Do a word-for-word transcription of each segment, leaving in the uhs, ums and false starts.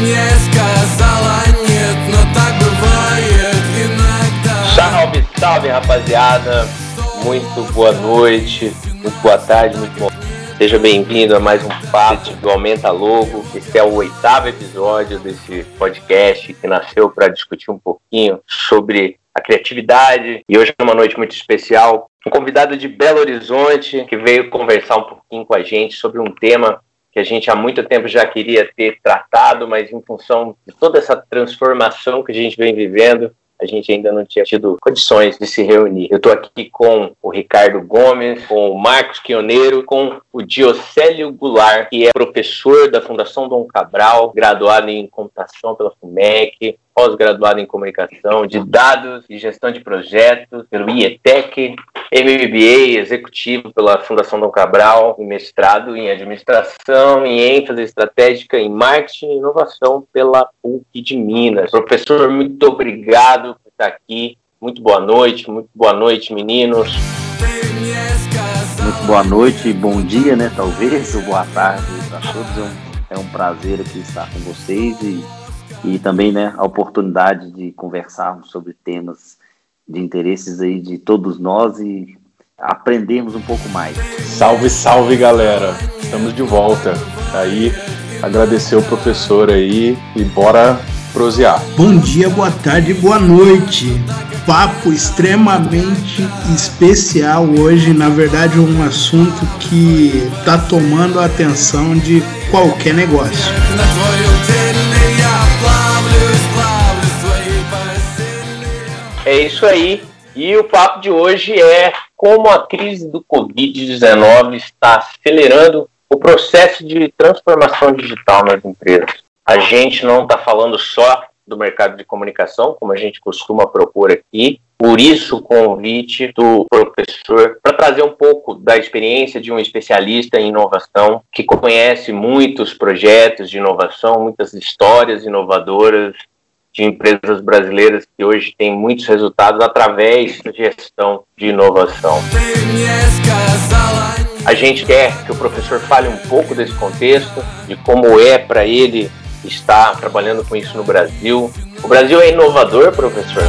Salve, salve, rapaziada, muito boa noite, muito boa tarde, muito bom. Seja bem-vindo a mais um papo do Aumenta Logo. Esse é o oitavo episódio desse podcast que nasceu para discutir um pouquinho sobre a criatividade. E hoje é uma noite muito especial. Um convidado de Belo Horizonte que veio conversar um pouquinho com a gente sobre um tema que a gente há muito tempo já queria ter tratado, mas em função de toda essa transformação que a gente vem vivendo, a gente ainda não tinha tido condições de se reunir. Eu estou aqui com o Ricardo Gomes, com o Marcos Quioneiro, com o Diocélio Goulart, que é professor da Fundação Dom Cabral, graduado em computação pela FUMEC, pós-graduado em comunicação de dados e gestão de projetos pelo I E T E C, M B A executivo pela Fundação Dom Cabral, e mestrado em administração e ênfase estratégica em marketing e inovação pela P U C de Minas. Professor, muito obrigado por estar aqui. Muito boa noite, muito boa noite, meninos. Muito boa noite, bom dia, né, talvez, ou boa tarde para todos. É um, é um prazer aqui estar com vocês e E também, né, a oportunidade de conversarmos sobre temas de interesses aí de todos nós e aprendermos um pouco mais. Salve, salve, galera! Estamos de volta. Aí, agradecer o professor aí e bora prosear. Bom dia, boa tarde, boa noite. Papo extremamente especial hoje. Na verdade, um assunto que está tomando a atenção de qualquer negócio. É isso aí, e o papo de hoje é como a crise do covid dezenove está acelerando o processo de transformação digital nas empresas. A gente não está falando só do mercado de comunicação, como a gente costuma propor aqui, por isso o convite do professor para trazer um pouco da experiência de um especialista em inovação, que conhece muitos projetos de inovação, muitas histórias inovadoras, de empresas brasileiras que hoje têm muitos resultados através da gestão de inovação. A gente quer que o professor fale um pouco desse contexto, de como é para ele estar trabalhando com isso no Brasil. O Brasil é inovador, professor?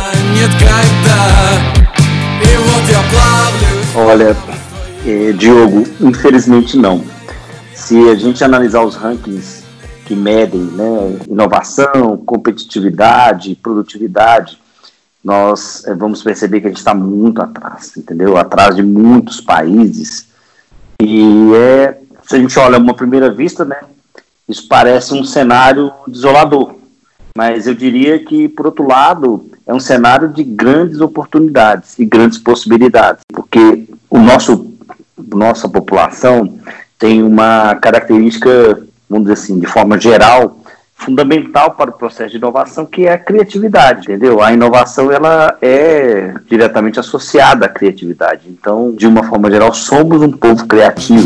Olha, eh, Diogo, infelizmente não. Se a gente analisar os rankings que medem, né, inovação, competitividade, produtividade, nós é, vamos perceber que a gente está muito atrás, entendeu? Atrás de muitos países. E é, se a gente olha uma primeira vista, né, isso parece um cenário desolador. Mas eu diria que, por outro lado, é um cenário de grandes oportunidades e grandes possibilidades. Porque o nosso, nossa população tem uma característica, vamos dizer assim, de forma geral, fundamental para o processo de inovação, que é a criatividade, entendeu? A inovação, ela é diretamente associada à criatividade. Então, de uma forma geral, somos um povo criativo.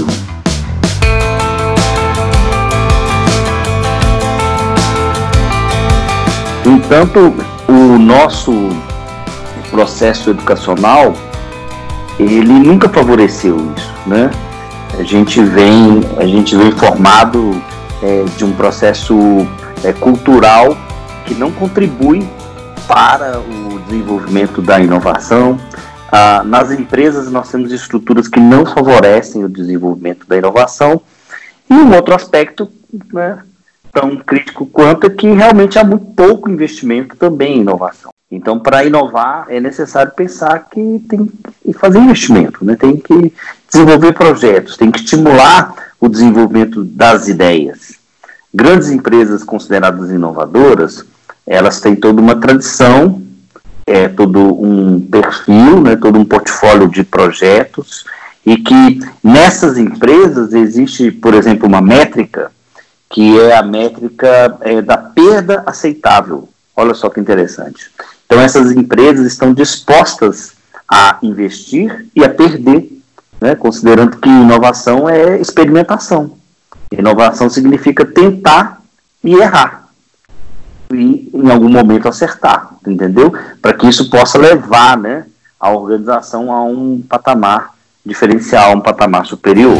No entanto, o nosso processo educacional, ele nunca favoreceu isso, né? A gente vem, a gente vem formado é, de um processo é, cultural que não contribui para o desenvolvimento da inovação. Ah, nas empresas nós temos estruturas que não favorecem o desenvolvimento da inovação. E um outro aspecto, né, tão crítico quanto é que realmente há muito pouco investimento também em inovação. Então, para inovar, é necessário pensar que tem que fazer investimento, né? Tem que desenvolver projetos, tem que estimular o desenvolvimento das ideias. Grandes empresas consideradas inovadoras, elas têm toda uma tradição, é, todo um perfil, né, todo um portfólio de projetos, e que nessas empresas existe, por exemplo, uma métrica, que é a métrica é, da perda aceitável. Olha só que interessante. Então, essas empresas estão dispostas a investir e a perder, né, considerando que inovação é experimentação. Inovação significa tentar e errar. E, em algum momento, acertar, entendeu? Para que isso possa levar, né, a organização a um patamar diferencial, um patamar superior.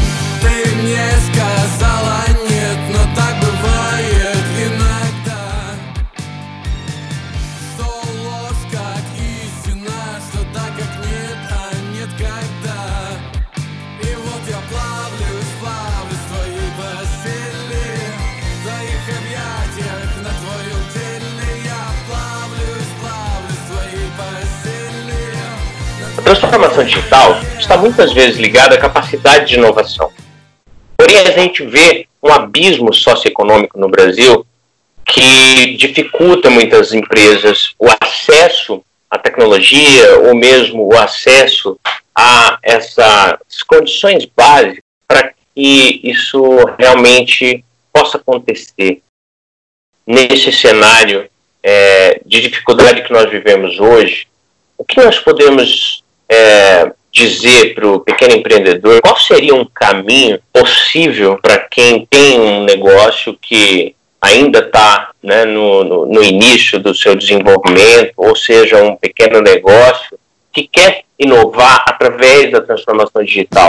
transformação digital está muitas vezes ligada à capacidade de inovação. Porém, a gente vê um abismo socioeconômico no Brasil que dificulta muitas empresas o acesso à tecnologia ou mesmo o acesso a essas condições básicas para que isso realmente possa acontecer. Nesse cenário é, de dificuldade que nós vivemos hoje, o que nós podemos é, dizer para o pequeno empreendedor? Qual seria um caminho possível para quem tem um negócio que ainda está, né, no, no, no início do seu desenvolvimento, ou seja, um pequeno negócio que quer inovar através da transformação digital?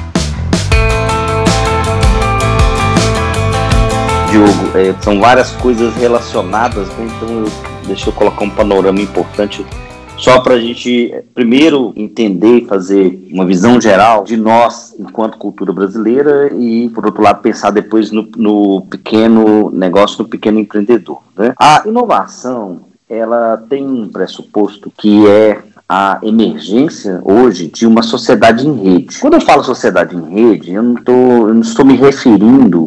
Diogo, é, são várias coisas relacionadas, né? Então eu, deixa eu colocar um panorama importante só para a gente, primeiro, entender e fazer uma visão geral de nós enquanto cultura brasileira e, por outro lado, pensar depois no, no pequeno negócio, no pequeno empreendedor, né? A inovação, ela tem um pressuposto que é a emergência hoje de uma sociedade em rede. Quando eu falo sociedade em rede, eu não, tô, eu não estou me referindo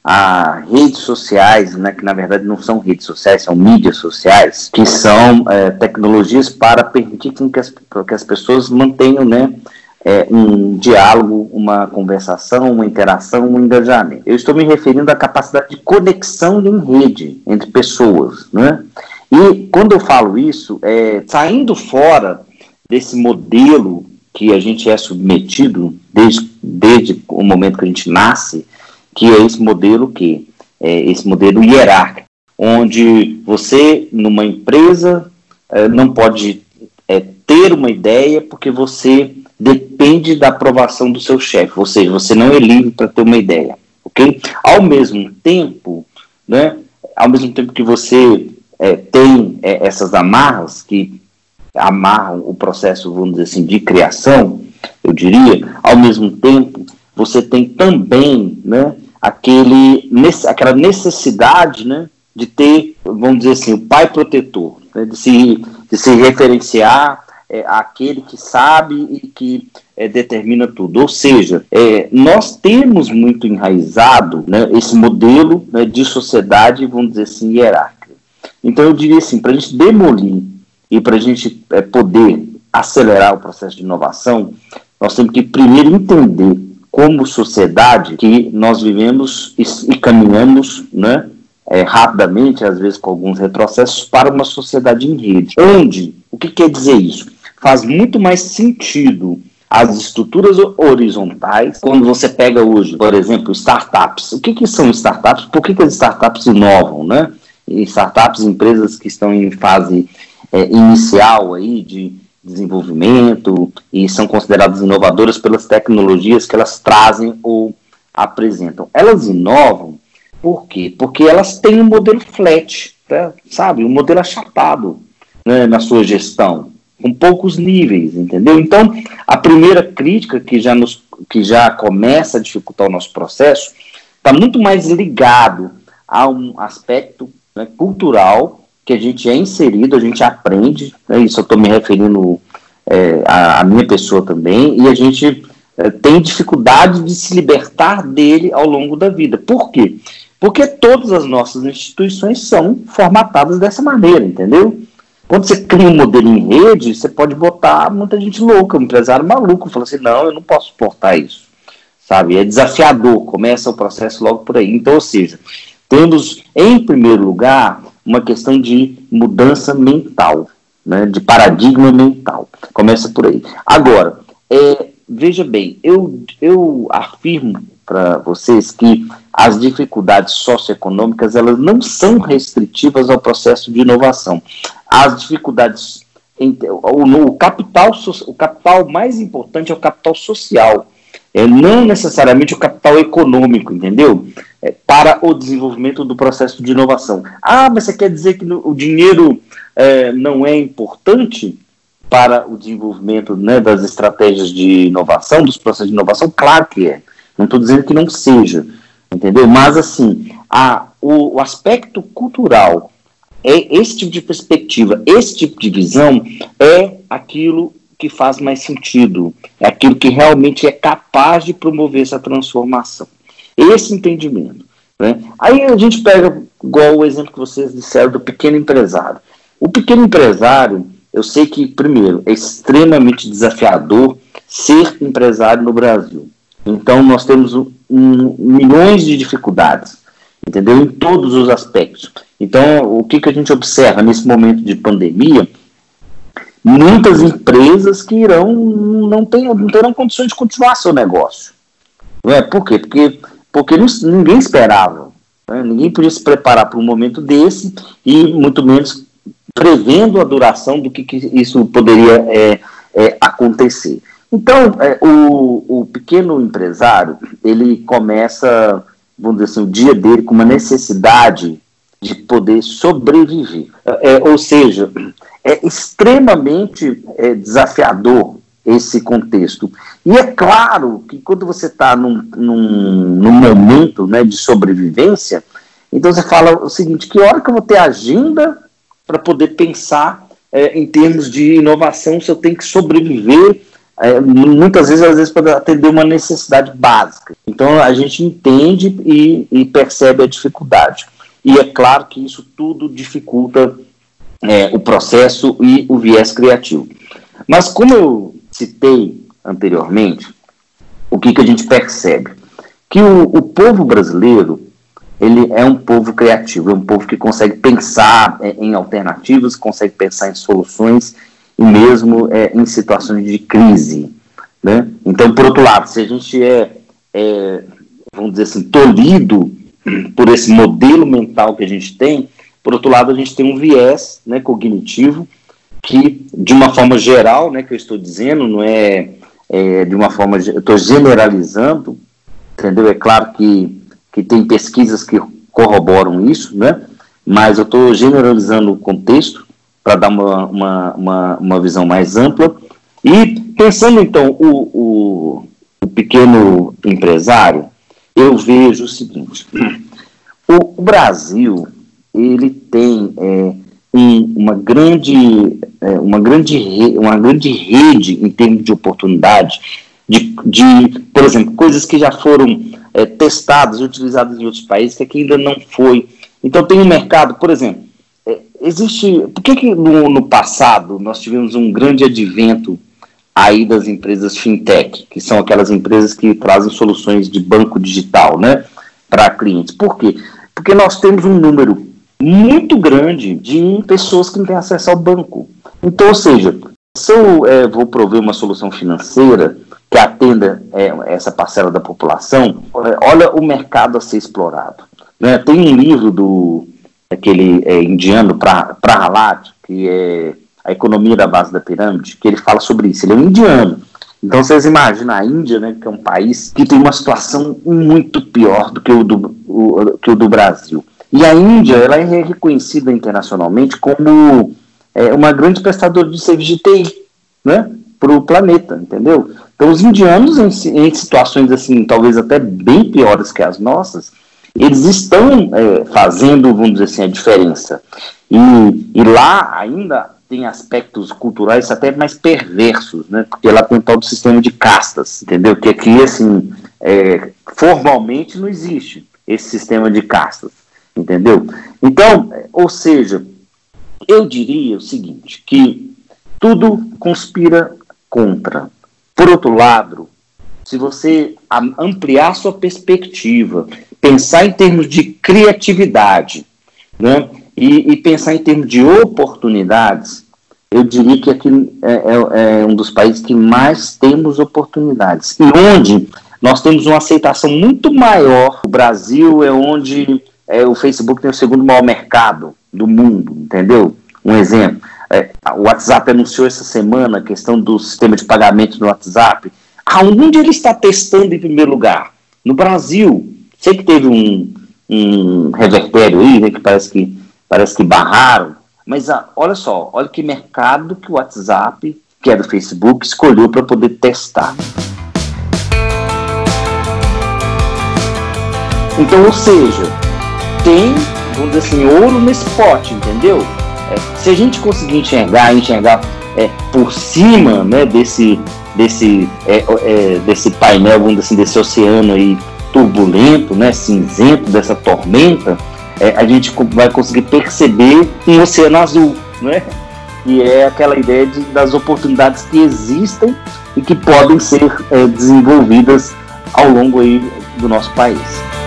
a redes sociais, né, que na verdade não são redes sociais, são mídias sociais, que são é, tecnologias para permitir que as, que as pessoas mantenham, né, é, um diálogo, uma conversação, uma interação, um engajamento. Eu estou me referindo à capacidade de conexão em rede entre pessoas, né? E quando eu falo isso, é, saindo fora desse modelo que a gente é submetido desde, desde o momento que a gente nasce, que é esse modelo que é esse modelo hierárquico, onde você, numa empresa, é, não pode é, ter uma ideia porque você depende da aprovação do seu chefe, ou seja, você não é livre para ter uma ideia, ok? Ao mesmo tempo, né, ao mesmo tempo que você é, tem é, essas amarras que amarram o processo, vamos dizer assim, de criação, eu diria, ao mesmo tempo, você tem também, né, aquele, aquela necessidade, né, de ter, vamos dizer assim, o pai protetor, né, de, se, de se referenciar é, àquele que sabe e que é, determina tudo. Ou seja, é, nós temos muito enraizado, né, esse modelo, né, de sociedade, vamos dizer assim, hierárquica. Então eu diria assim, para a gente demolir e para a gente é, poder acelerar o processo de inovação, nós temos que primeiro entender como sociedade que nós vivemos e, e caminhamos, né, é, rapidamente, às vezes com alguns retrocessos, para uma sociedade em rede. Onde, o que quer dizer isso? Faz muito mais sentido as estruturas horizontais, quando você pega hoje, por exemplo, startups. O que, que são startups? Por que, que as startups inovam, né? E startups, empresas que estão em fase é, inicial aí de desenvolvimento e são consideradas inovadoras pelas tecnologias que elas trazem ou apresentam. Elas inovam por quê? Porque elas têm um modelo flat, tá? Sabe? Um modelo achatado, né, na sua gestão, com poucos níveis, entendeu? Então, a primeira crítica que já, nos, que já começa a dificultar o nosso processo está muito mais ligado a um aspecto, né, cultural, que a gente é inserido, a gente aprende, né, isso eu estou me referindo é, à, à minha pessoa também, e a gente é, tem dificuldade de se libertar dele ao longo da vida. Por quê? Porque todas as nossas instituições são formatadas dessa maneira, entendeu? Quando você cria um modelo em rede, você pode botar muita gente louca, um empresário maluco, fala assim, não, eu não posso suportar isso, sabe? É desafiador, começa o processo logo por aí. Então, ou seja, temos, em primeiro lugar, uma questão de mudança mental, né, de paradigma mental. Começa por aí. Agora, é, veja bem, eu, eu afirmo para vocês que as dificuldades socioeconômicas elas não são restritivas ao processo de inovação. As dificuldades, o, o, capital, o capital mais importante é o capital social, é, não necessariamente o capital econômico, entendeu? É, para o desenvolvimento do processo de inovação. Ah, mas você quer dizer que no, o dinheiro é, não é importante para o desenvolvimento, né, das estratégias de inovação, dos processos de inovação? Claro que é. Não estou dizendo que não seja, entendeu? Mas, assim, a, o, o aspecto cultural, é esse tipo de perspectiva, esse tipo de visão é aquilo que que faz mais sentido, é aquilo que realmente é capaz de promover essa transformação. Esse entendimento. Né? Aí a gente pega, igual o exemplo que vocês disseram do pequeno empresário. O pequeno empresário, eu sei que, primeiro, é extremamente desafiador ser empresário no Brasil. Então, nós temos um, um, milhões de dificuldades, entendeu? Em todos os aspectos. Então, o que, que a gente observa nesse momento de pandemia? Muitas empresas que irão, não, tem, não terão condições de continuar seu negócio. Não é? Por quê? Porque, porque ninguém esperava. Né? Ninguém podia se preparar para um momento desse e, muito menos, prevendo a duração do que, que isso poderia é, é, acontecer. Então, é, o, o pequeno empresário, ele começa, vamos dizer assim, o dia dele com uma necessidade de poder sobreviver. É, ou seja, é extremamente é, desafiador esse contexto. E é claro que quando você está num, num, num momento, né, de sobrevivência, então você fala o seguinte, que hora que eu vou ter agenda para poder pensar é, em termos de inovação, se eu tenho que sobreviver, é, muitas vezes, às vezes, para atender uma necessidade básica. Então, a gente entende e, e percebe a dificuldade. E é claro que isso tudo dificulta é, o processo e o viés criativo. Mas, como eu citei anteriormente, o que, que a gente percebe? Que o, o povo brasileiro, ele é um povo criativo, é um povo que consegue pensar é, em alternativas, consegue pensar em soluções e mesmo é, em situações de crise. Né? Então, por outro lado, se a gente é, é, vamos dizer assim, tolhido por esse modelo mental que a gente tem, por outro lado, a gente tem um viés, né, cognitivo que, de uma forma geral, né, que eu estou dizendo, não é, é de uma forma, eu estou generalizando, entendeu? É claro que que tem pesquisas que corroboram isso, né? Mas eu estou generalizando o contexto para dar uma, uma, uma, uma visão mais ampla. E pensando, então, o, o, o pequeno empresário, eu vejo o seguinte, o, o Brasil, ele tem é, um, uma, grande, é, uma, grande re, uma grande rede em termos de oportunidade, de, de, por exemplo, coisas que já foram É, testadas, utilizadas em outros países, que aqui ainda não foi. Então tem um mercado, por exemplo, é, existe... Por que, que no, no passado nós tivemos um grande advento aí das empresas fintech, que são aquelas empresas que trazem soluções de banco digital, né, para clientes? Por quê? Porque nós temos um número muito grande de pessoas que não têm acesso ao banco. Então, ou seja, se eu é, vou prover uma solução financeira que atenda é, essa parcela da população, olha o mercado a ser explorado. Né? Tem um livro do aquele é, indiano, Prahalad, que é A Economia da Base da Pirâmide, que ele fala sobre isso. Ele é um indiano. Então vocês imaginam a Índia, né, que é um país que tem uma situação muito pior do que o do, o, que o do Brasil. E a Índia, ela é reconhecida internacionalmente como é, uma grande prestadora de serviço de T I, né, para o planeta, entendeu? Então, os indianos, em, em situações assim, talvez até bem piores que as nossas, eles estão é, fazendo, vamos dizer assim, a diferença. E, e lá ainda tem aspectos culturais até mais perversos, né? Porque lá tem um tal do sistema de castas, entendeu? Que aqui, assim, é, formalmente não existe esse sistema de castas, entendeu? Então, ou seja, eu diria o seguinte, que tudo conspira contra. Por outro lado, se você ampliar sua perspectiva, pensar em termos de criatividade, né, e, e pensar em termos de oportunidades, eu diria que aqui é, é, é um dos países que mais temos oportunidades. E onde nós temos uma aceitação muito maior. O Brasil é onde é, o Facebook tem o segundo maior mercado do mundo, entendeu? Um exemplo. É, o WhatsApp anunciou essa semana a questão do sistema de pagamento no WhatsApp. Aonde ele está testando em primeiro lugar? No Brasil. Sei que teve um, um revertério aí, né, que parece que, parece que barraram, mas ah, olha só, olha que mercado que o WhatsApp, que é do Facebook, escolheu para poder testar. Então, ou seja, tem, vamos dizer assim, ouro nesse pote, entendeu? É, se a gente conseguir enxergar, enxergar é, por cima, né, desse, desse, é, é, desse painel, vamos dizer assim, desse oceano aí turbulento, né, cinzento, dessa tormenta, é, a gente vai conseguir perceber um oceano azul, né? E é aquela ideia de, das oportunidades que existem e que podem ser é, desenvolvidas ao longo aí do nosso país.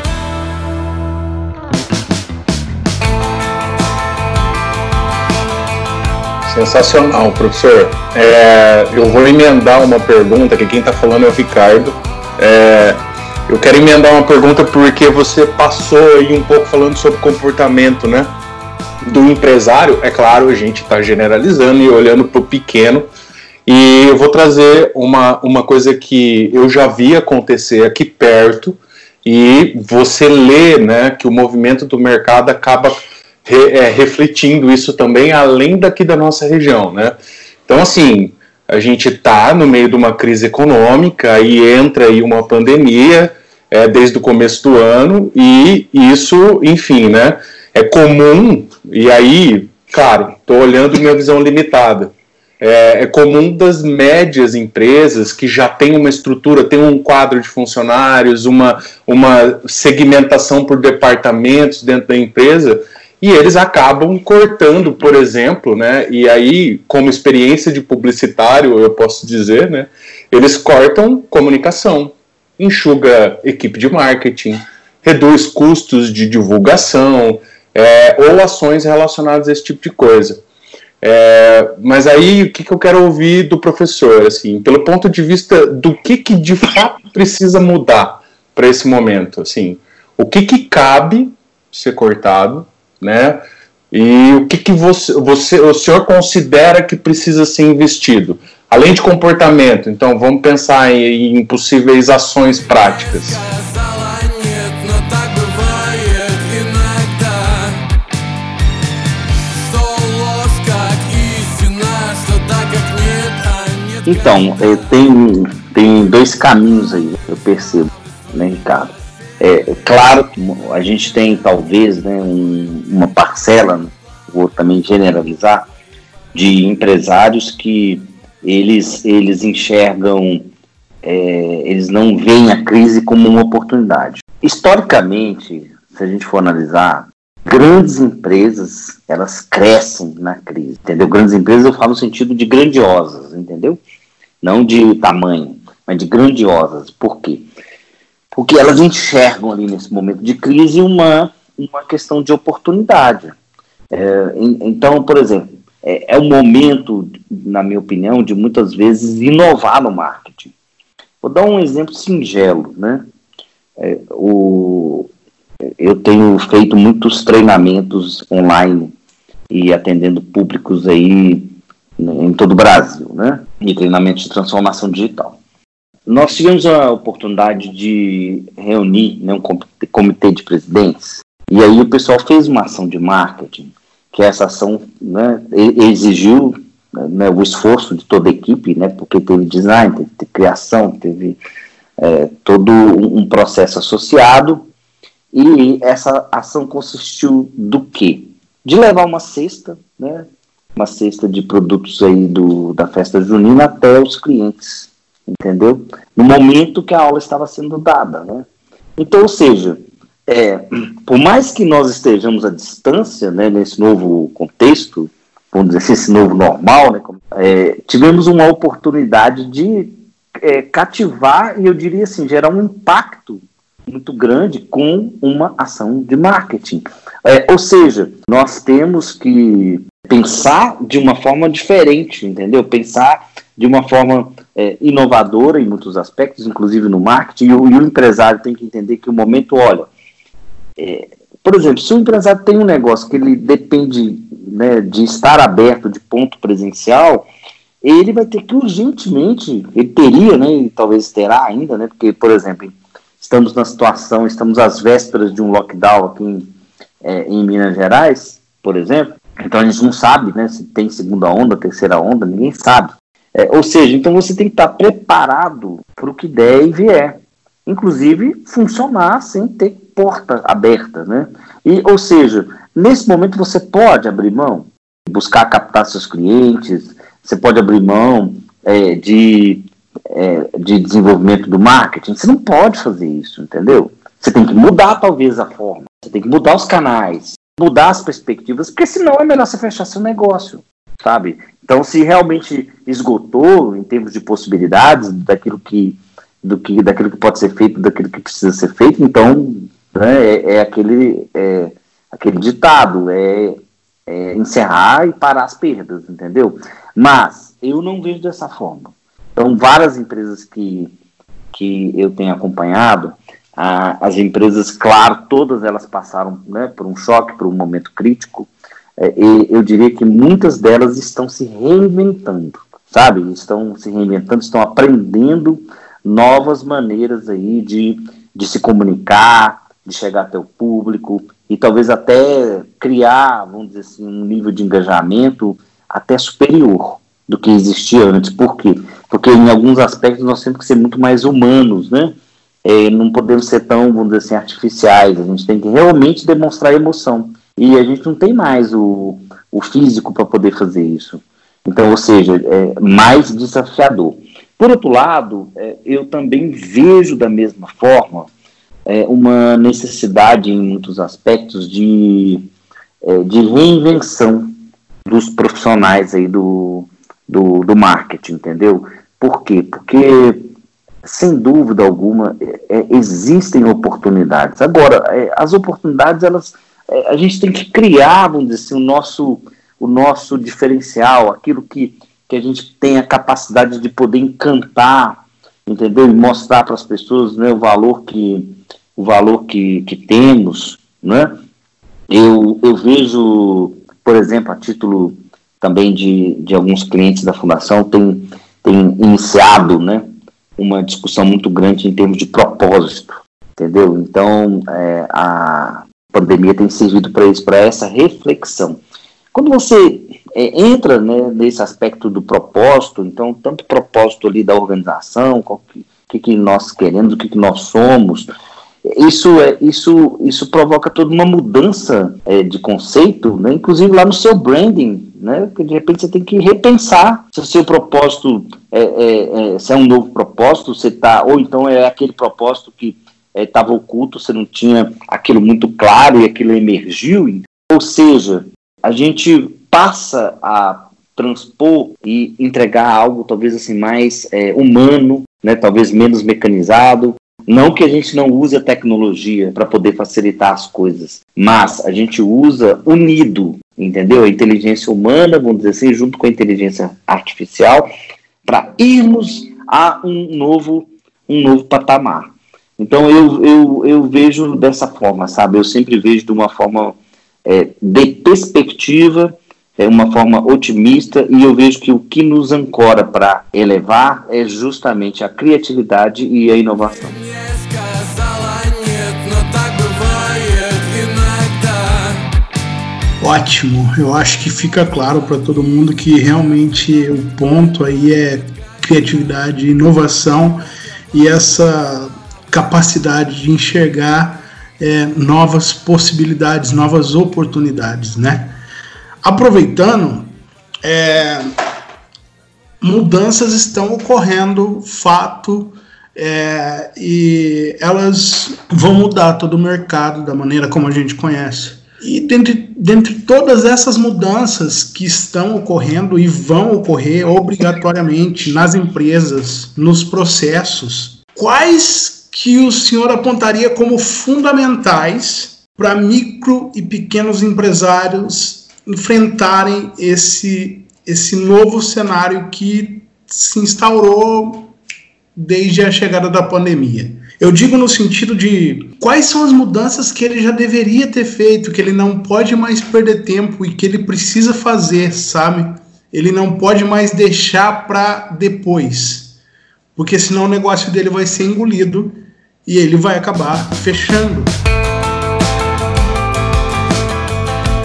Sensacional, professor. É, eu vou emendar uma pergunta, que quem está falando é o Ricardo. É, eu quero emendar uma pergunta porque você passou aí um pouco falando sobre comportamento, né, do empresário. É claro, a gente está generalizando e olhando para o pequeno. E eu vou trazer uma, uma coisa que eu já vi acontecer aqui perto, e você lê, né, que o movimento do mercado acaba re, é, refletindo isso também, além daqui da nossa região, né? Então, assim, a gente está no meio de uma crise econômica e entra aí uma pandemia é, desde o começo do ano, e isso, enfim, né, é comum, e aí, claro, estou olhando minha visão limitada. É, é comum das médias empresas que já tem uma estrutura, tem um quadro de funcionários, uma, uma segmentação por departamentos dentro da empresa, e eles acabam cortando, por exemplo, né, e aí, como experiência de publicitário, eu posso dizer, né, eles cortam comunicação, enxuga equipe de marketing, reduz custos de divulgação, é, ou ações relacionadas a esse tipo de coisa. É, mas aí o que, que eu quero ouvir do professor, assim, pelo ponto de vista do que, que de fato precisa mudar para esse momento, assim, o que, que cabe ser cortado, né, e o que, que você, você, o senhor considera que precisa ser investido, além de comportamento. Então vamos pensar em, em possíveis ações práticas. Então, é, tem, tem dois caminhos aí, eu percebo, né, Ricardo? É, é claro que a gente tem, talvez, né, um, uma parcela, vou também generalizar, de empresários que eles, eles enxergam, é, eles não veem a crise como uma oportunidade. Historicamente, se a gente for analisar, grandes empresas, elas crescem na crise, entendeu? Grandes empresas eu falo no sentido de grandiosas, entendeu? Não de tamanho, mas de grandiosas. Por quê? Porque elas enxergam ali nesse momento de crise uma, uma questão de oportunidade. É, então, por exemplo, é, é um momento, na minha opinião, de muitas vezes inovar no marketing. Vou dar um exemplo singelo, né? É, o, eu tenho feito muitos treinamentos online e atendendo públicos aí em todo o Brasil, né? E treinamentos de transformação digital. Nós tivemos a oportunidade de reunir, né, um comitê de presidentes, e aí o pessoal fez uma ação de marketing, que essa ação, né, exigiu, né, o esforço de toda a equipe, né, porque teve design, teve, teve criação, teve é, todo um processo associado, e essa ação consistiu do quê? De levar uma cesta, né, uma cesta de produtos aí do, da festa junina até os clientes, entendeu? No momento que a aula estava sendo dada, né? Então, ou seja, é, por mais que nós estejamos à distância, né, nesse novo contexto, vamos dizer assim, esse novo normal, né, é, tivemos uma oportunidade de é, cativar e eu diria assim, gerar um impacto muito grande com uma ação de marketing. É, ou seja, nós temos que pensar de uma forma diferente, entendeu? Pensar de uma forma é, inovadora em muitos aspectos, inclusive no marketing, e o, e o empresário tem que entender que o momento, olha, é, por exemplo, se o empresário tem um negócio que ele depende, né, de estar aberto de ponto presencial, ele vai ter que urgentemente, ele teria, né, e talvez terá ainda, né, porque, por exemplo, estamos na situação, estamos às vésperas de um lockdown aqui em, é, em Minas Gerais, por exemplo. Então a gente não sabe, né, se tem segunda onda, terceira onda, ninguém sabe. É, ou seja, então você tem que estar preparado para o que der e vier. Inclusive funcionar sem ter porta aberta, né? E, ou seja, nesse momento você pode abrir mão? buscar captar seus clientes, você pode abrir mão é, de, é, de desenvolvimento do marketing. Você não pode fazer isso, entendeu? Você tem que mudar talvez a forma, você tem que mudar os canais, mudar as perspectivas, porque senão é melhor você fechar seu negócio, sabe? Então, se realmente esgotou em termos de possibilidades daquilo que, do que, daquilo que pode ser feito, daquilo que precisa ser feito, então né, é, é, aquele, é aquele ditado, é, é encerrar e parar as perdas, entendeu? Mas eu não vejo dessa forma. Então, várias empresas que, que eu tenho acompanhado, ah, as empresas, claro, todas elas passaram né, por um choque, por um momento crítico, é, e eu diria que muitas delas estão se reinventando, sabe? Estão se reinventando, estão aprendendo novas maneiras aí de, de se comunicar, de chegar até o público e talvez até criar, vamos dizer assim, um nível de engajamento até superior do que existia antes. Por quê? Porque em alguns aspectos nós temos que ser muito mais humanos, né? É, não podemos ser tão, vamos dizer assim, artificiais. A gente tem que realmente demonstrar emoção. E a gente não tem mais o, o físico para poder fazer isso. Então, ou seja, é mais desafiador. Por outro lado, é, eu também vejo da mesma forma é, uma necessidade em muitos aspectos de, é, de reinvenção dos profissionais aí do, do, do marketing, entendeu? Por quê? Porque, sem dúvida alguma, é, existem oportunidades. Agora, é, as oportunidades, elas, é, a gente tem que criar, vamos dizer assim, o nosso, o nosso diferencial, aquilo que, que a gente tem a capacidade de poder encantar, entendeu? E mostrar para as pessoas né, o valor, que, o valor que, que temos, né? Eu, eu vejo, por exemplo, a título também de, de alguns clientes da Fundação, tem, tem iniciado, né, uma discussão muito grande em termos de propósito, entendeu? Então, é, a pandemia tem servido para isso, para essa reflexão. Quando você é, entra né, nesse aspecto do propósito, então, tanto o propósito ali da organização, o que, que, que nós queremos, o que, que nós somos, isso, é, isso, isso provoca toda uma mudança é, de conceito, né, inclusive lá no seu branding, né, porque de repente você tem que repensar se o seu propósito é, é, é, se é um novo propósito, você tá, ou então é aquele propósito que estava é, oculto, você não tinha aquilo muito claro e aquilo emergiu, ou seja, a gente passa a transpor e entregar algo talvez assim mais é, humano, né, talvez menos mecanizado. Não que a gente não use a tecnologia para poder facilitar as coisas, mas a gente usa unido, entendeu? A inteligência humana, vamos dizer assim, junto com a inteligência artificial, para irmos a um novo, um novo patamar. Então eu, eu, eu vejo dessa forma, sabe? Eu sempre vejo de uma forma é, de perspectiva, é uma forma otimista, e eu vejo que o que nos ancora para elevar é justamente a criatividade e a inovação. Ótimo, eu acho que fica claro para todo mundo que realmente o ponto aí é criatividade, inovação e essa capacidade de enxergar é, novas possibilidades, novas oportunidades, né? Aproveitando, é, mudanças estão ocorrendo, fato, é, e elas vão mudar todo o mercado da maneira como a gente conhece. E dentre, dentre todas essas mudanças que estão ocorrendo e vão ocorrer obrigatoriamente nas empresas, nos processos, quais que o senhor apontaria como fundamentais para micro e pequenos empresários enfrentarem esse, esse novo cenário que se instaurou desde a chegada da pandemia? Eu digo no sentido de quais são as mudanças que ele já deveria ter feito, que ele não pode mais perder tempo e que ele precisa fazer, sabe? Ele não pode mais deixar para depois, porque senão o negócio dele vai ser engolido e ele vai acabar fechando.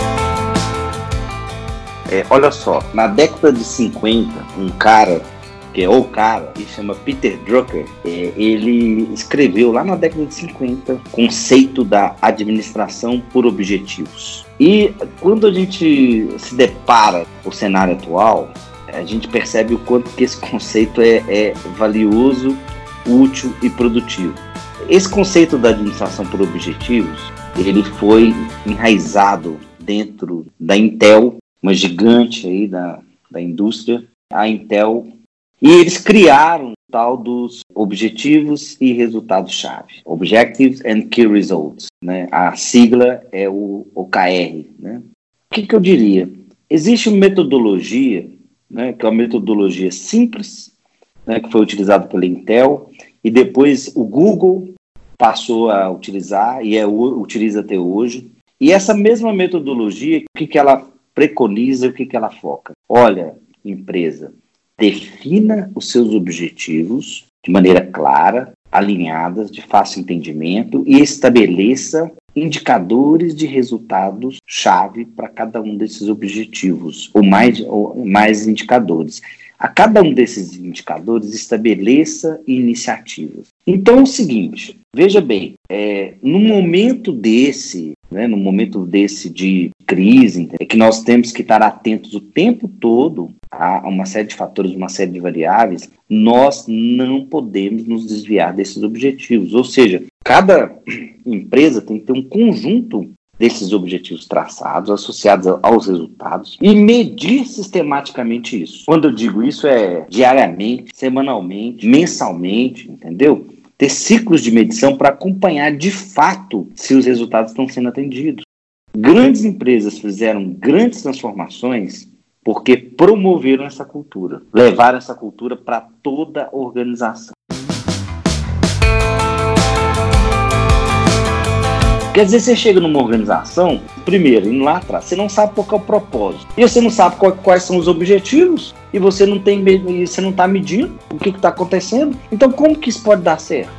É, olha só, na década de cinquenta, um cara que é o cara, que chama Peter Drucker, é, ele escreveu lá na década de cinquenta o conceito da administração por objetivos. E quando a gente se depara com o cenário atual, a gente percebe o quanto que esse conceito é, é valioso, útil e produtivo. Esse conceito da administração por objetivos, ele foi enraizado dentro da Intel, uma gigante aí da, da indústria, a Intel, e eles criaram o tal dos objetivos e resultados-chave, Objectives and Key Results, né? A sigla é o O K R, né? O que, que eu diria? Existe uma metodologia, né, que é uma metodologia simples, né, que foi utilizada pela Intel, e depois o Google passou a utilizar e é, utiliza até hoje. E essa mesma metodologia, o que, que ela preconiza, o que, que ela foca? Olha, empresa, defina os seus objetivos de maneira clara, alinhadas, de fácil entendimento e estabeleça indicadores de resultados-chave para cada um desses objetivos, ou mais, ou mais indicadores. A cada um desses indicadores, estabeleça iniciativas. Então é o seguinte, veja bem, é, no momento desse, né, no momento desse de crise, é que nós temos que estar atentos o tempo todo a uma série de fatores, uma série de variáveis, nós não podemos nos desviar desses objetivos. Ou seja, cada empresa tem que ter um conjunto desses objetivos traçados, associados aos resultados, e medir sistematicamente isso. Quando eu digo isso, é diariamente, semanalmente, mensalmente, entendeu? Ter ciclos de medição para acompanhar de fato se os resultados estão sendo atendidos. Grandes empresas fizeram grandes transformações porque promoveram essa cultura, levaram essa cultura para toda a organização. Porque às vezes você chega numa organização, primeiro, indo lá atrás, você não sabe qual que é o propósito. E você não sabe qual, quais são os objetivos, e você não tem, e você não está medindo o que está acontecendo. Então como que isso pode dar certo?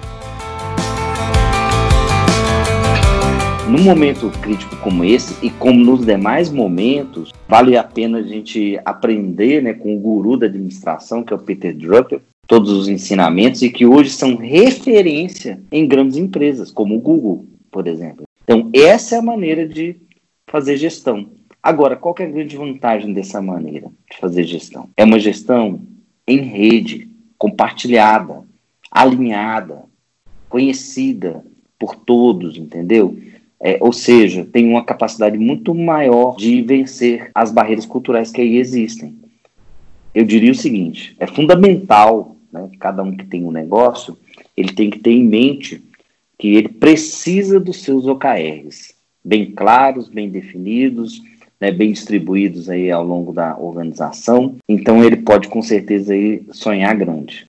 Num momento crítico como esse, e como nos demais momentos, vale a pena a gente aprender, né, com o guru da administração, que é o Peter Drucker, todos os ensinamentos, e que hoje são referência em grandes empresas, como o Google, por exemplo. Então, essa é a maneira de fazer gestão. Agora, qual que é a grande vantagem dessa maneira de fazer gestão? É uma gestão em rede, compartilhada, alinhada, conhecida por todos, entendeu? É, ou seja, tem uma capacidade muito maior de vencer as barreiras culturais que aí existem. Eu diria o seguinte, é fundamental, né, cada um que tem um negócio, ele tem que ter em mente que ele precisa dos seus O K Rs, bem claros, bem definidos, né, bem distribuídos aí ao longo da organização. Então ele pode com certeza aí sonhar grande.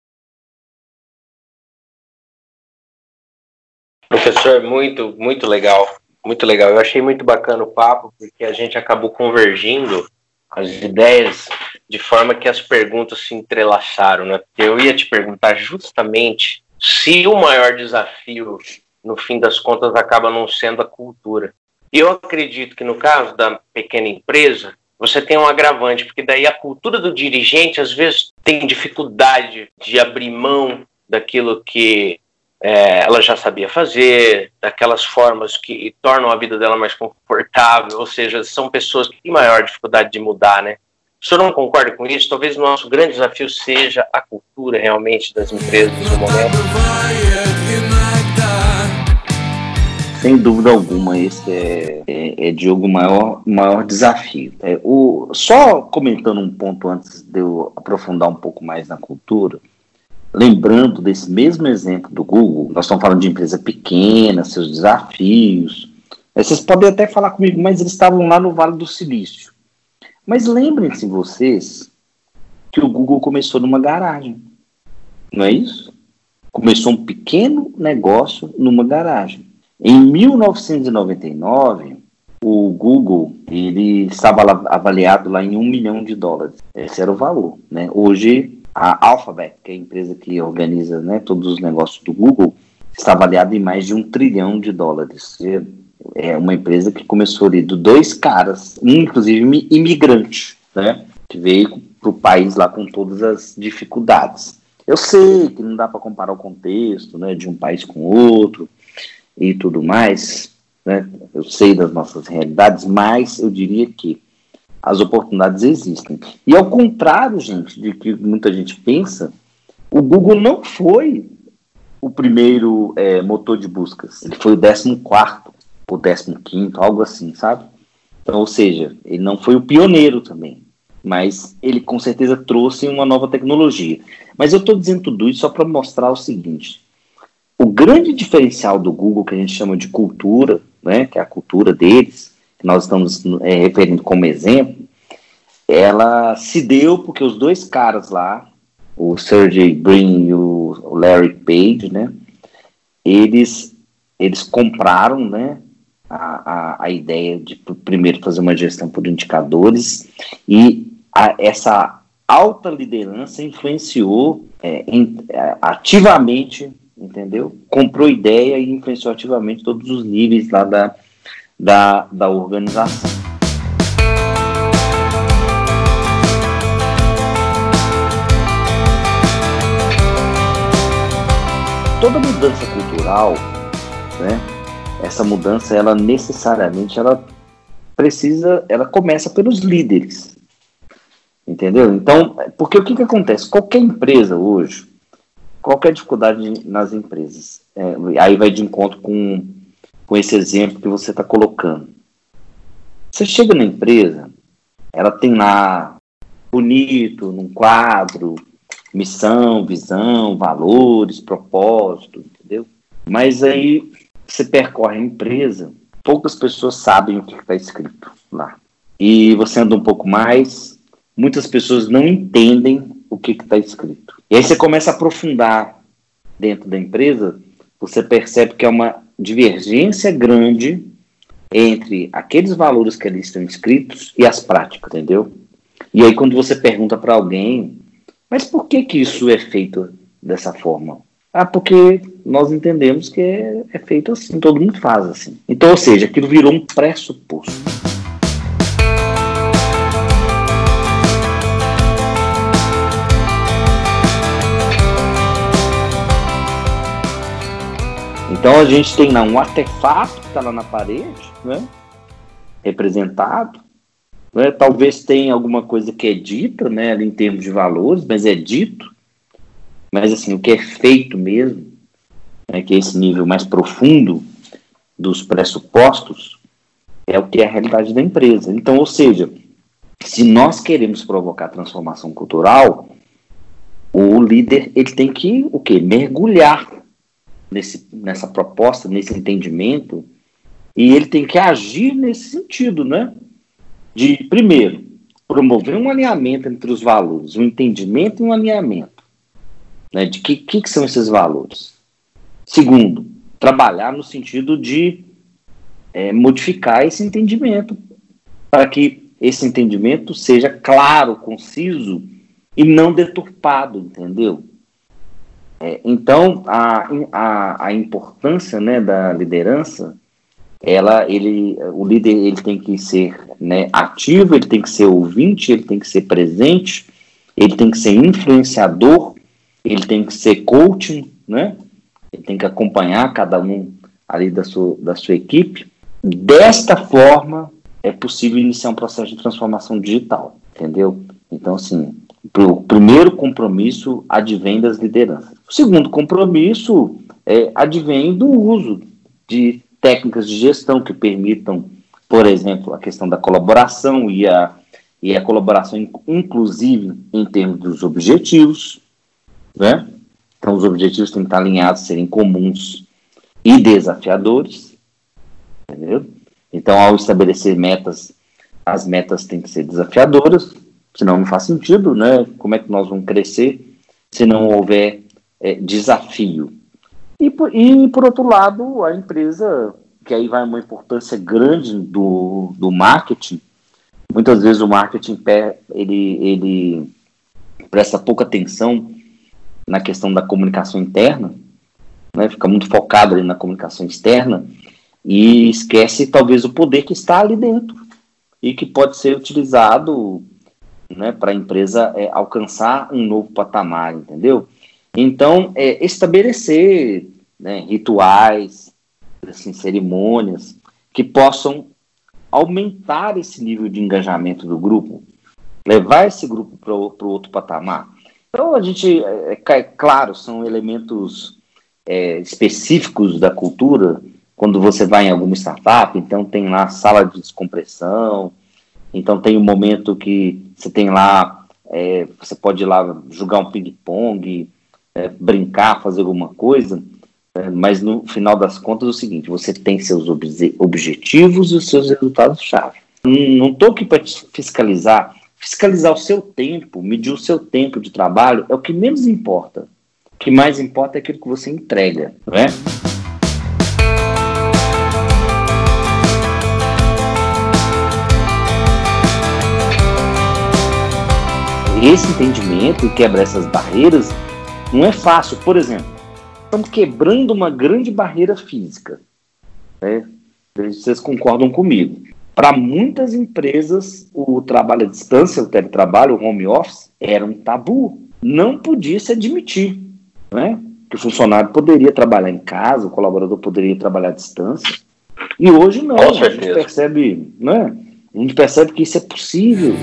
Professor, muito, muito legal, muito legal. Eu achei muito bacana o papo, porque a gente acabou convergindo as ideias de forma que as perguntas se entrelaçaram, né? Porque eu ia te perguntar justamente se o maior desafio, no fim das contas, acaba não sendo a cultura. E eu acredito que no caso da pequena empresa, você tem um agravante, porque daí a cultura do dirigente, às vezes, tem dificuldade de abrir mão daquilo que é, ela já sabia fazer, daquelas formas que tornam a vida dela mais confortável, ou seja, são pessoas que têm maior dificuldade de mudar, né? O senhor não concorda com isso? Talvez o nosso grande desafio seja a cultura realmente das empresas no momento. Sem dúvida alguma, esse é, é, é Diogo, o maior, maior desafio. É, o, só comentando um ponto antes de eu aprofundar um pouco mais na cultura, lembrando desse mesmo exemplo do Google, nós estamos falando de empresa pequena, seus desafios. Vocês podem até falar comigo, mas eles estavam lá no Vale do Silício. Mas lembrem-se vocês que o Google começou numa garagem, não é isso? Começou um pequeno negócio numa garagem. Em mil novecentos e noventa e nove, o Google ele estava avaliado lá em um milhão de dólares. Esse era o valor, né? Hoje, a Alphabet, que é a empresa que organiza, né, todos os negócios do Google, está avaliada em mais de um trilhão de dólares. É uma empresa que começou ali de dois caras, um inclusive imigrante, né, que veio para o país lá com todas as dificuldades. Eu sei que não dá para comparar o contexto, né, de um país com outro e tudo mais, né? Eu sei das nossas realidades, mas eu diria que as oportunidades existem. E ao contrário, gente, de que muita gente pensa, o Google não foi o primeiro é, motor de buscas. Ele foi o décimo quarto, ou décimo quinto, algo assim, sabe? Então, ou seja, ele não foi o pioneiro também, mas ele com certeza trouxe uma nova tecnologia. Mas eu estou dizendo tudo isso só para mostrar o seguinte: o grande diferencial do Google, que a gente chama de cultura, né, que é a cultura deles, que nós estamos é, referindo como exemplo, ela se deu porque os dois caras lá, o Sergey Brin e o Larry Page, né, eles, eles compraram, né, a, a, a ideia de primeiro fazer uma gestão por indicadores, e a, essa alta liderança influenciou é, em, é, ativamente, entendeu? Comprou ideia e influenciou ativamente todos os níveis lá da, da, da organização. Toda mudança cultural, né, essa mudança, ela necessariamente, ela precisa, ela começa pelos líderes, entendeu? Então, porque o que que acontece? Qualquer empresa hoje, qualquer dificuldade nas empresas, é, aí vai de encontro com, com esse exemplo que você está colocando. Você chega na empresa, ela tem lá, bonito, num quadro, missão, visão, valores, propósito, entendeu? Mas aí você percorre a empresa, poucas pessoas sabem o que está escrito lá. E você anda um pouco mais, muitas pessoas não entendem o que está escrito. E aí você começa a aprofundar dentro da empresa, você percebe que é uma divergência grande entre aqueles valores que ali estão escritos e as práticas, entendeu? E aí quando você pergunta para alguém, mas por que que isso é feito dessa forma? Ah, porque nós entendemos que é, é feito assim, todo mundo faz assim. Então, ou seja, aquilo virou um pressuposto. Então a gente tem lá um artefato que está lá na parede, né, representado. Né, talvez tenha alguma coisa que é dita, né, ali em termos de valores, mas é dito. Mas assim, o que é feito mesmo, né, que é esse nível mais profundo dos pressupostos, é o que é a realidade da empresa. Então, ou seja, se nós queremos provocar transformação cultural, o líder ele tem que o quê? Mergulhar nesse, nessa proposta, nesse entendimento, e ele tem que agir nesse sentido, né? De, primeiro, promover um alinhamento entre os valores, um entendimento e um alinhamento, né, de que, que, que são esses valores. Segundo, trabalhar no sentido de é, modificar esse entendimento, para que esse entendimento seja claro, conciso e não deturpado, entendeu? É, então, a, a, a importância, né, da liderança, ela, ele, o líder ele tem que ser, né, ativo, ele tem que ser ouvinte, ele tem que ser presente, ele tem que ser influenciador, ele tem que ser coaching, né? Ele tem que acompanhar cada um ali da sua, da sua equipe. Desta forma, é possível iniciar um processo de transformação digital, entendeu? Então, assim, o primeiro compromisso advém das lideranças. O segundo compromisso é, advém do uso de técnicas de gestão que permitam, por exemplo, a questão da colaboração e a, e a colaboração inclusive em termos dos objetivos, né? Então os objetivos têm que estar alinhados, serem comuns e desafiadores, entendeu? Então ao estabelecer metas, as metas têm que ser desafiadoras, senão não faz sentido, né? Como é que nós vamos crescer se não houver é, desafio? E por, e, por outro lado, a empresa, que aí vai uma importância grande do, do marketing, muitas vezes o marketing ele, ele presta pouca atenção na questão da comunicação interna, né, fica muito focado ali na comunicação externa e esquece talvez o poder que está ali dentro e que pode ser utilizado né, para a empresa é, alcançar um novo patamar, entendeu? Então, é, estabelecer, né, rituais, assim, cerimônias que possam aumentar esse nível de engajamento do grupo, levar esse grupo para o outro patamar. Então, a gente, é, é claro, são elementos é, específicos da cultura. Quando você vai em alguma startup, então tem lá a sala de descompressão, então tem um momento que você tem lá, é, você pode ir lá jogar um ping-pong, é, brincar, fazer alguma coisa, é, mas no final das contas é o seguinte, você tem seus obje- objetivos e os seus resultados-chave. Não estou aqui para fiscalizar, fiscalizar o seu tempo, medir o seu tempo de trabalho é o que menos importa. O que mais importa é aquilo que você entrega, não é? Esse entendimento e quebrar essas barreiras não é fácil. Por exemplo, estamos quebrando uma grande barreira física, né? Vocês concordam comigo. Para muitas empresas, o trabalho à distância, o teletrabalho, o home office, era um tabu. Não podia se admitir, né? Que o funcionário poderia trabalhar em casa, o colaborador poderia trabalhar à distância. E hoje não. Com a certeza. gente percebe, né? A gente percebe que isso é possível.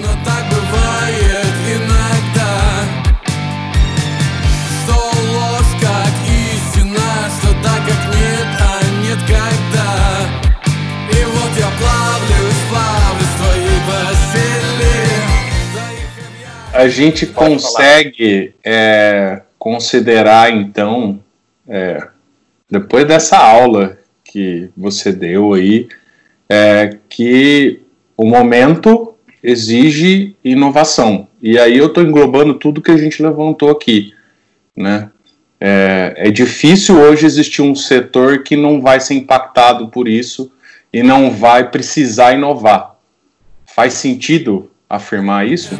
A gente consegue é, considerar, então, é, depois dessa aula que você deu aí, é, que o momento exige inovação. E aí eu estou englobando tudo que a gente levantou aqui, né? É, é difícil hoje existir um setor que não vai ser impactado por isso e não vai precisar inovar. Faz sentido afirmar isso?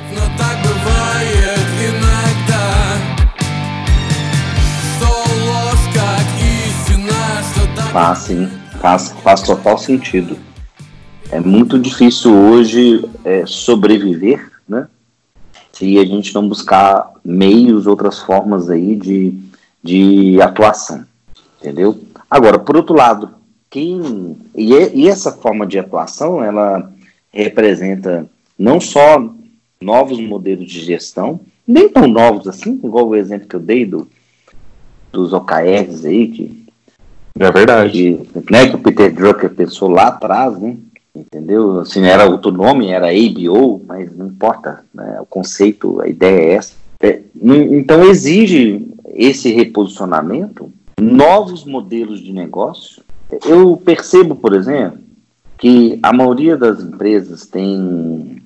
Faz sim, faz, faz total sentido. É muito difícil hoje é, sobreviver, né? Se a gente não buscar meios, outras formas aí de, de atuação, entendeu? Agora, por outro lado, quem, e, e essa forma de atuação, ela representa não só novos modelos de gestão, nem tão novos assim, igual o exemplo que eu dei do, dos O K Rs aí, que é verdade. Que, né, que o Peter Drucker pensou lá atrás, né? Entendeu? Assim, era outro nome, era A B O, mas não importa, né? O conceito, a ideia é essa. É, então exige esse reposicionamento, novos modelos de negócio. Eu percebo, por exemplo, que a maioria das empresas tem,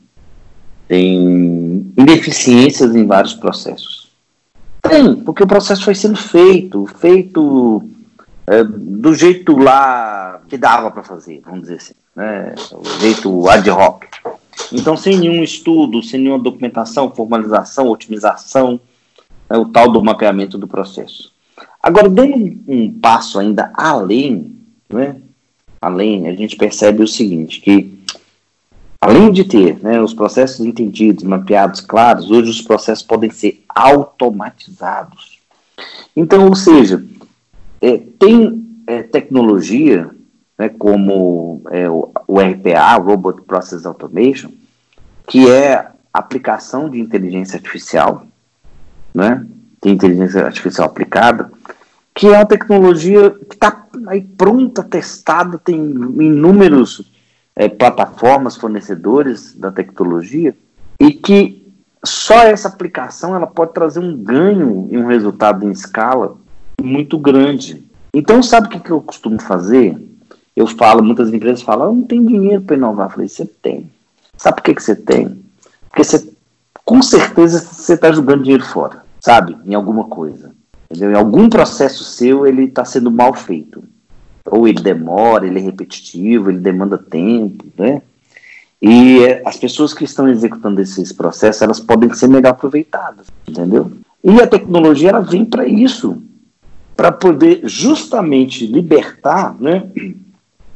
tem ineficiências em vários processos. Tem, porque o processo foi sendo feito, feito é, do jeito lá que dava para fazer, vamos dizer assim, né? O jeito ad hoc. Então, sem nenhum estudo, sem nenhuma documentação, formalização, otimização, é, o tal do mapeamento do processo. Agora, dando um, um passo ainda além, né? Além, a gente percebe o seguinte, que além de ter, né, os processos entendidos, mapeados, claros, hoje os processos podem ser automatizados. Então, ou seja, é, tem é, tecnologia, né, como é, o, o R P A, Robot Process Automation, que é a aplicação de inteligência artificial, né, de inteligência artificial aplicada, que é uma tecnologia que está aí pronta, testada, tem inúmeros é, plataformas, fornecedores da tecnologia, e que só essa aplicação ela pode trazer um ganho e um resultado em escala muito grande. Então, sabe o que, que eu costumo fazer? Eu falo, muitas empresas falam, eu não tenho dinheiro para inovar. Eu falei, você tem. Sabe por que, que você tem? Porque você, com certeza você está jogando dinheiro fora, sabe? Em alguma coisa. Entendeu? Em algum processo seu ele está sendo mal feito. Ou ele demora, ele é repetitivo, ele demanda tempo, né? E é, as pessoas que estão executando esses processos, elas podem ser melhor aproveitadas, entendeu? E a tecnologia, ela vem para isso, para poder justamente libertar, né,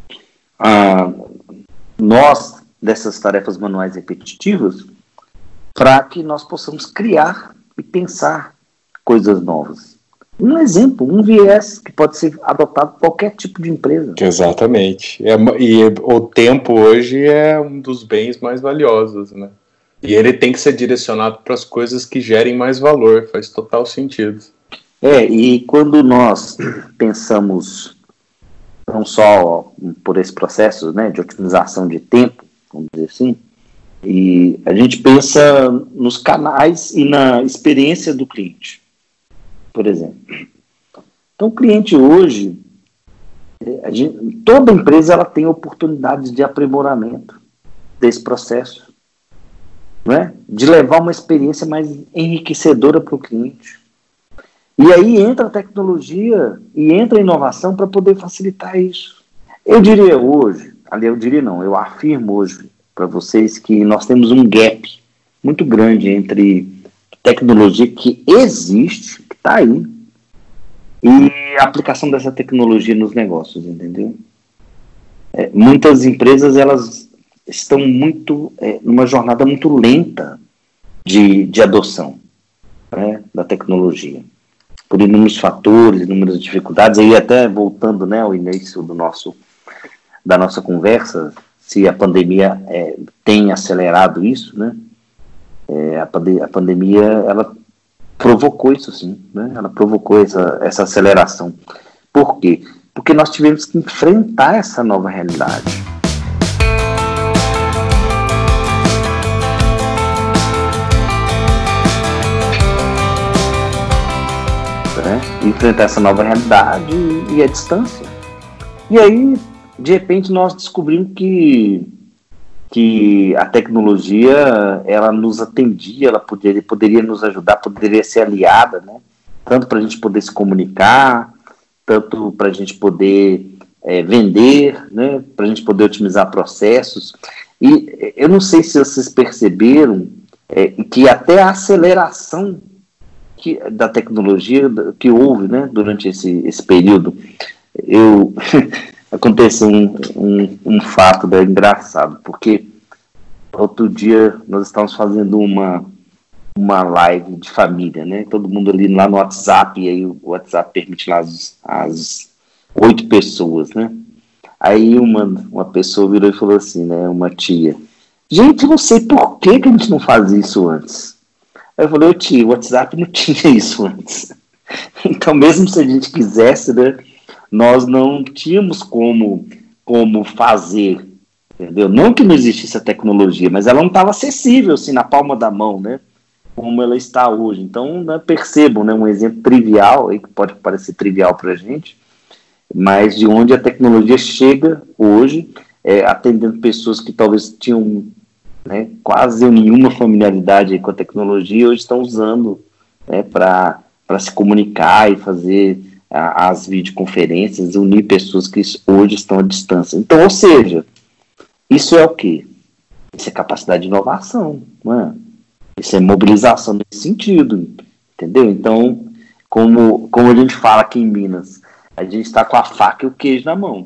a, nós dessas tarefas manuais repetitivas, para que nós possamos criar e pensar coisas novas. Um exemplo, um viés que pode ser adotado por qualquer tipo de empresa. Exatamente. É, e o tempo hoje é um dos bens mais valiosos, né? E ele tem que ser direcionado para as coisas que gerem mais valor, faz total sentido. É, e quando nós pensamos não só por esse processo, né, de otimização de tempo, vamos dizer assim, e a gente pensa nos canais e na experiência do cliente, por exemplo. Então, o cliente hoje, a gente, toda empresa ela tem oportunidades de aprimoramento desse processo, né? De levar uma experiência mais enriquecedora para o cliente. E aí entra a tecnologia e entra a inovação para poder facilitar isso. Eu diria hoje, ali eu diria não, eu afirmo hoje para vocês que nós temos um gap muito grande entre tecnologia que existe, que está aí, e a aplicação dessa tecnologia nos negócios, entendeu? É, muitas empresas, elas estão muito, é, numa jornada muito lenta de, de adoção, né, da tecnologia, por inúmeros fatores, inúmeras dificuldades. E até voltando, né, ao início do nosso, da nossa conversa, se a pandemia é, tem acelerado isso, né, é, a, pande- a pandemia, ela provocou isso sim, né, ela provocou essa, essa aceleração. Por quê? Porque nós tivemos que enfrentar essa nova realidade. Né? Enfrentar essa nova realidade e a distância. E aí, de repente, nós descobrimos que, que a tecnologia, ela nos atendia, ela poderia, poderia nos ajudar, poderia ser aliada, né? Tanto para a gente poder se comunicar, tanto para a gente poder é, vender, né? Para a gente poder otimizar processos. E eu não sei se vocês perceberam é, que até a aceleração Que, da tecnologia que houve, né, durante esse, esse período, eu aconteceu um, um, um fato bem engraçado, porque outro dia nós estávamos fazendo uma, uma live de família, né, todo mundo ali lá no WhatsApp, e aí o WhatsApp permite lá as, as oito pessoas, né, aí uma, uma pessoa virou e falou assim, né, uma tia, gente, eu não sei por que, que a gente não faz isso antes. Eu falei, ô tio, o WhatsApp não tinha isso antes. Então, mesmo se a gente quisesse, né, nós não tínhamos como, como fazer, entendeu? Não que não existisse a tecnologia, mas ela não estava acessível, assim, na palma da mão, né, como ela está hoje. Então, né, percebam, né, um exemplo trivial, aí, que pode parecer trivial para a gente, mas de onde a tecnologia chega hoje, é, atendendo pessoas que talvez tinham... Né, quase nenhuma familiaridade com a tecnologia, hoje estão usando, né, para se comunicar e fazer a, as videoconferências, unir pessoas que hoje estão à distância. Então, ou seja, isso é o quê? Isso é capacidade de inovação, não é? Isso é mobilização nesse sentido, entendeu? Então, como, como a gente fala aqui em Minas, a gente está com a faca e o queijo na mão.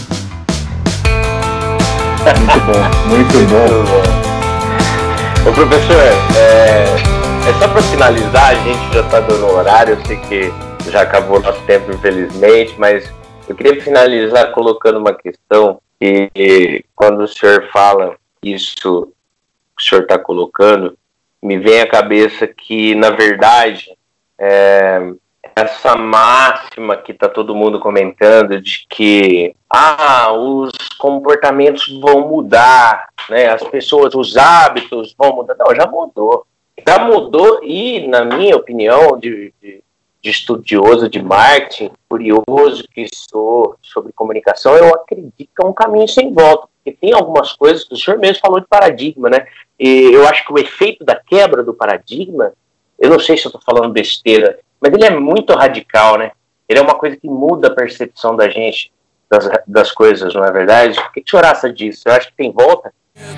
Muito bom, muito bom. Ô professor, é, é só para finalizar, a gente já está dando horário, eu sei que já acabou nosso tempo, infelizmente, mas eu queria finalizar colocando uma questão que, quando o senhor fala isso que o senhor está colocando, me vem à cabeça que, na verdade, é, essa máxima que está todo mundo comentando de que ah, os comportamentos vão mudar, né? As pessoas, os hábitos vão mudar. Não, já mudou. Já mudou e, na minha opinião, de, de, de estudioso de marketing, curioso que sou sobre comunicação, eu acredito que é um caminho sem volta. Porque tem algumas coisas que o senhor mesmo falou de paradigma, né? E eu acho que o efeito da quebra do paradigma, eu não sei se eu estou falando besteira, mas ele é muito radical, né? Ele é uma coisa que muda a percepção da gente das, das coisas, não é verdade? O que, que o senhor acha disso? Eu acho que tem volta?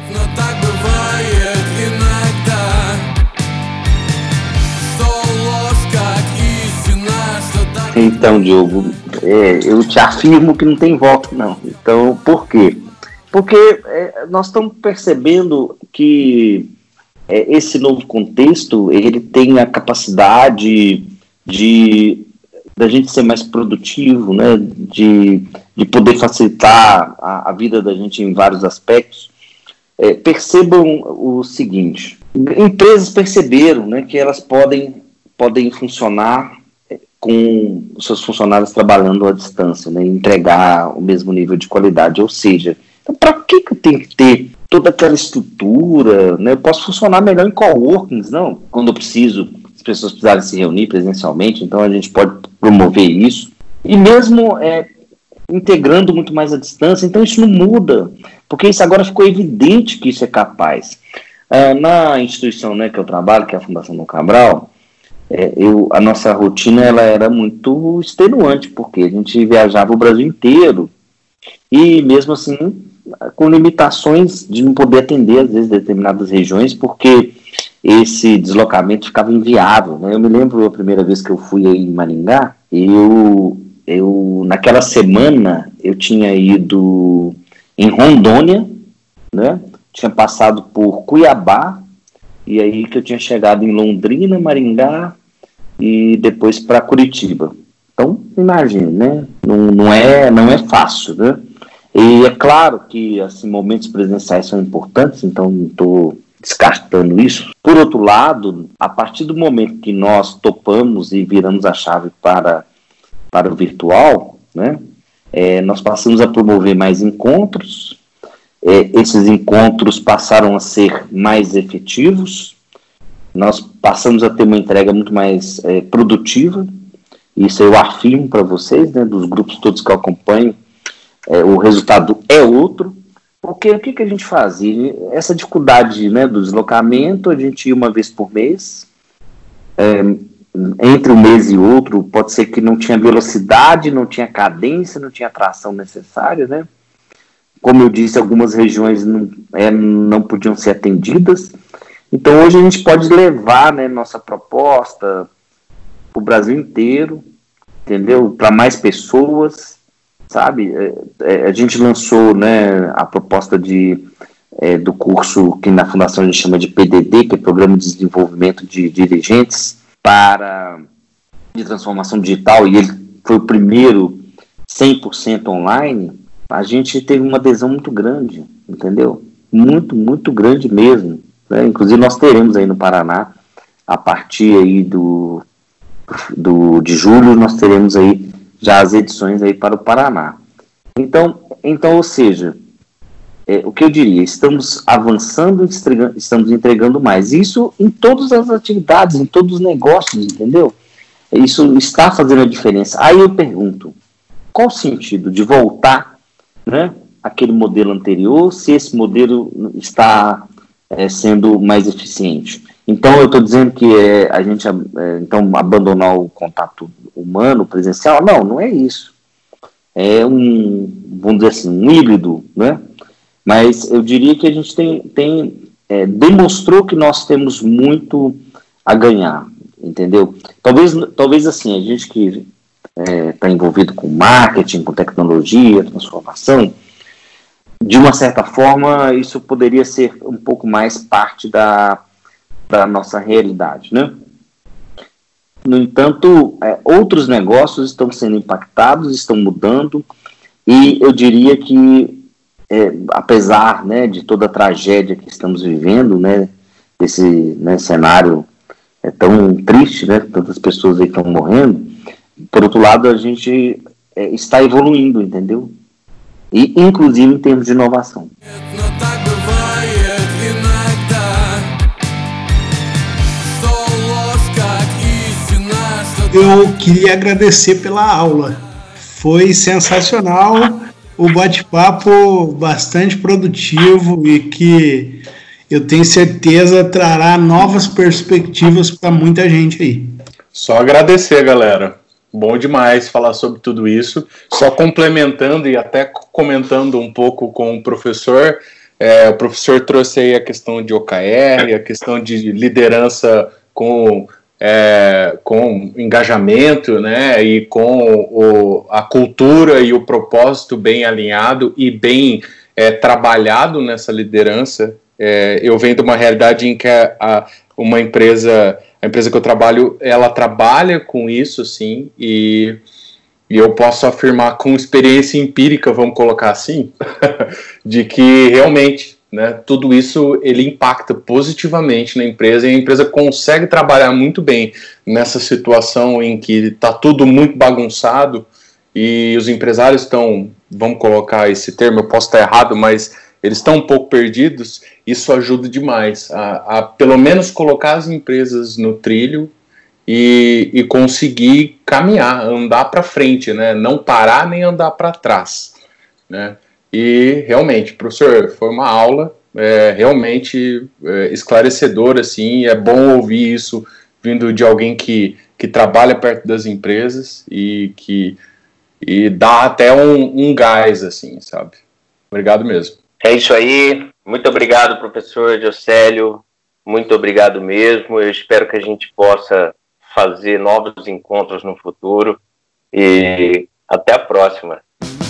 Então, Diogo, é, eu te afirmo que não tem volta, não. Então, por quê? Porque é, nós estamos percebendo que é, esse novo contexto, ele tem a capacidade de da gente ser mais produtivo, né, de, de poder facilitar a, a vida da gente em vários aspectos. É, percebam o seguinte, empresas perceberam, né, que elas podem, podem funcionar com os seus funcionários trabalhando à distância, né, entregar o mesmo nível de qualidade, ou seja, então, para que, que eu tenho que ter toda aquela estrutura, né, eu posso funcionar melhor em coworkings, não, quando eu preciso, as pessoas precisarem se reunir presencialmente, então a gente pode promover isso, e mesmo é, integrando muito mais à distância, então isso não muda, porque isso agora ficou evidente que isso é capaz. Ah, na instituição, né, que eu trabalho, que é a Fundação Dom Cabral, é, eu, a nossa rotina ela era muito extenuante, porque a gente viajava o Brasil inteiro, e mesmo assim, com limitações de não poder atender, às vezes, determinadas regiões, porque esse deslocamento ficava inviável, né? Eu me lembro a primeira vez que eu fui aí em Maringá, eu, eu naquela semana eu tinha ido em Rondônia, né? Tinha passado por Cuiabá, e aí que eu tinha chegado em Londrina, Maringá, e depois para Curitiba. Então, imagine, né? Não, não, é, não é fácil, né? E é claro que assim, momentos presenciais são importantes, então não estou descartando isso. Por outro lado, a partir do momento que nós topamos e viramos a chave para, para o virtual, né, é, nós passamos a promover mais encontros, é, esses encontros passaram a ser mais efetivos, nós passamos a ter uma entrega muito mais é, produtiva, isso eu afirmo para vocês, né, dos grupos todos que eu acompanho, é, o resultado é outro. Porque o que, que a gente fazia? Essa dificuldade, né, do deslocamento, a gente ia uma vez por mês, é, entre um mês e outro, pode ser que não tinha velocidade, não tinha cadência, não tinha tração necessária, né? Como eu disse, algumas regiões não, é, não podiam ser atendidas. Então hoje a gente pode levar, né, nossa proposta para o Brasil inteiro, entendeu? Para mais pessoas. Sabe, é, é, a gente lançou, né, a proposta de, é, do curso que na Fundação a gente chama de P D D, que é Programa de Desenvolvimento de Dirigentes para de Transformação Digital, e ele foi o primeiro cem por cento online. A gente teve uma adesão muito grande, entendeu? Muito, muito grande mesmo, né? Inclusive nós teremos aí no Paraná, a partir aí do, do, de julho, nós teremos aí já as edições aí para o Paraná. Então, então ou seja, é, o que eu diria, estamos avançando, estamos entregando mais. Isso em todas as atividades, em todos os negócios, entendeu? Isso está fazendo a diferença. Aí eu pergunto, qual o sentido de voltar, né, àquele modelo anterior, se esse modelo está é, sendo mais eficiente? Então eu estou dizendo que é, a gente é, então, abandonar o contato humano, presencial? Não, não é isso. É um, vamos dizer assim, um híbrido, né? Mas eu diria que a gente tem, tem é, demonstrou que nós temos muito a ganhar, entendeu? Talvez, talvez assim, a gente que está é, envolvido com marketing, com tecnologia, transformação, de uma certa forma, isso poderia ser um pouco mais parte da, da nossa realidade, né? No entanto, é, outros negócios estão sendo impactados, estão mudando, e eu diria que, é, apesar, né, de toda a tragédia que estamos vivendo, né, desse, né, cenário é, tão triste, né, tantas pessoas aí estão morrendo, por outro lado, a gente é, está evoluindo, entendeu? E, inclusive, em termos de inovação. Eu queria agradecer pela aula. Foi sensacional, o bate-papo bastante produtivo e que eu tenho certeza trará novas perspectivas para muita gente aí. Só agradecer, galera. Bom demais falar sobre tudo isso. Só complementando e até comentando um pouco com o professor, é, o professor trouxe aí a questão de O K R, a questão de liderança com... É, com engajamento, né, e com o, a cultura e o propósito bem alinhado e bem é, trabalhado nessa liderança, É, eu venho de uma realidade em que a, a, uma empresa, a empresa que eu trabalho, ela trabalha com isso, sim, e, e eu posso afirmar com experiência empírica, vamos colocar assim, de que realmente, né, tudo isso ele impacta positivamente na empresa, e a empresa consegue trabalhar muito bem nessa situação em que está tudo muito bagunçado e os empresários estão, vamos colocar esse termo, eu posso estar errado, mas eles estão um pouco perdidos. Isso ajuda demais a, a pelo menos colocar as empresas no trilho e, e conseguir caminhar, andar para frente, né? Não parar nem andar para trás, né? E realmente, professor, foi uma aula é, realmente é, esclarecedora, assim, é bom ouvir isso vindo de alguém que, que trabalha perto das empresas e que e dá até um, um gás, assim, sabe? Obrigado mesmo. É isso aí. Muito obrigado, professor Giocélio. Muito obrigado mesmo. Eu espero que a gente possa fazer novos encontros no futuro. E até a próxima.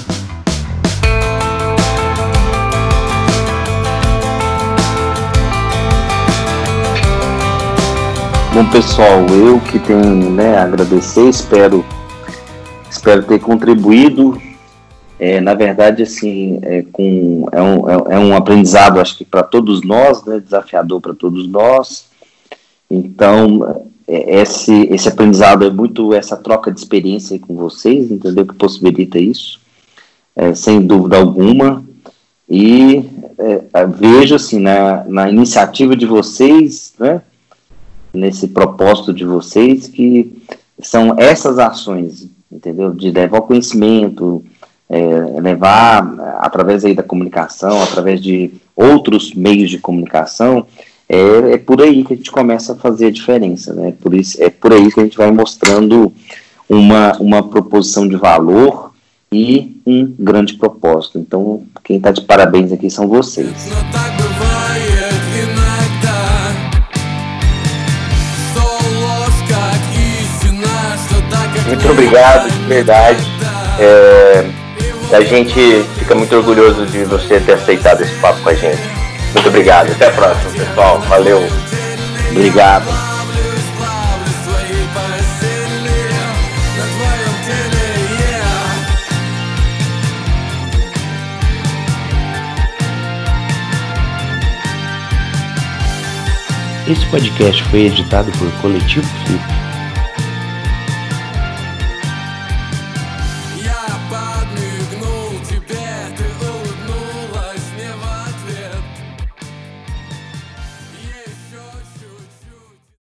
Bom, pessoal, eu que tenho, né, a agradecer, espero, espero ter contribuído. É, na verdade, assim, é, com, é, um, é um aprendizado, acho que para todos nós, né, desafiador para todos nós. Então, é, esse, esse aprendizado é muito essa troca de experiência aí com vocês, entendeu? Que possibilita isso, é, sem dúvida alguma. E é, vejo, assim, na, na iniciativa de vocês, né, nesse propósito de vocês, que são essas ações, entendeu? De levar o conhecimento, É, levar através aí da comunicação, através de outros meios de comunicação, é, é por aí que a gente começa a fazer a diferença, né? Por isso, é por aí que a gente vai mostrando uma, uma proposição de valor e um grande propósito. Então, quem está de parabéns aqui são vocês. Muito obrigado, de verdade. É... A gente fica muito orgulhoso de você ter aceitado esse papo com a gente. Muito obrigado. Até a próxima, pessoal. Valeu. Obrigado. Esse podcast foi editado por Coletivo Flip.